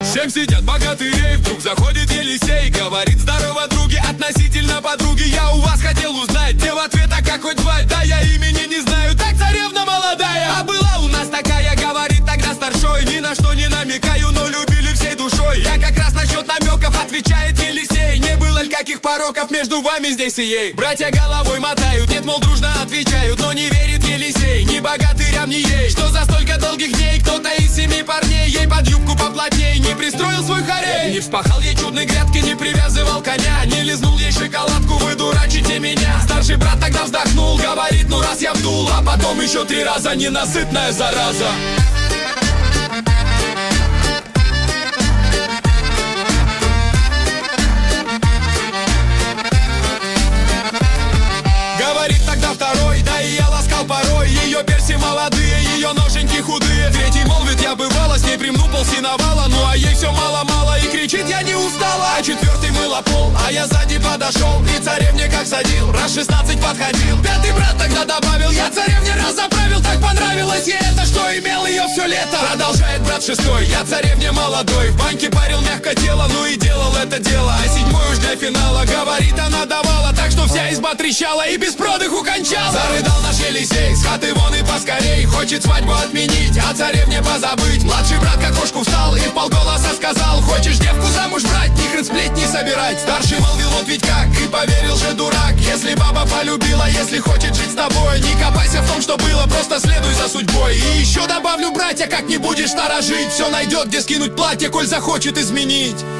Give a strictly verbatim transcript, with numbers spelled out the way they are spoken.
Всем сидят богатырей, вдруг заходит Елисей. Говорит: здорово, други, относительно подруги. Я у вас хотел узнать, где в ответ, а как хоть звать? Да я имени не знаю, так царевна молодая. А была у нас такая, говорит тогда старшой. Ни на что не намекаю, но любили всей душой. Я как раз насчет намеков, отвечает Елисей. Не было ли каких пороков между вами здесь и ей? Братья головой мотают, нет, мол, дружно отвечают. Но не верит Елисей, ни богатырям, ни ей. Что за столько долгих дней кто-то из семи парней ей под юбку поплотней не пристроил свой хорей, не вспахал ей чудной грядки, не привязывал коня, не лизнул ей шоколадку, вы дурачите меня. Старший брат тогда вздохнул, говорит: ну раз я вдул, а потом еще три раза, ненасытная зараза. Говорит тогда второй: да и я ласкал порой ее перси молодые, ее ноженьки худые. Третий молвит: я бывало с ней примну полсиновала, ну а ей все мало-мало и кричит: я не устала. А четвертый мыла пол, а я сзади подошел и царевне как садил, раз шестнадцать подходил. Пятый брат тогда добавил: я царевне раз заправил, так понравилось ей это, что имел ее все лето. Продолжает брат шестой: я царевне молодой, в баньке парил мягко тело, ну и делал это дело. А седьмой уж для финала, говорит, она давала, так что вся изба трещала и без продыху кончала. Зарыдал наш Елисей, с хаты вон и поскорей, хочет свадьбу отменить, а царевне позабыть. Младший брат к окошку встал и вполголоса сказал: хочешь девку замуж брать, ни хрен сплетни собирать. Старший молвил: вот ведь как, и поверил же дурак. Если баба полюбила, если хочет жить с тобой, не копайся в том, что было, просто следуй за судьбой. И еще добавлю, братья, как не будешь сторожить, все найдет, где скинуть платье, коль захочет изменить.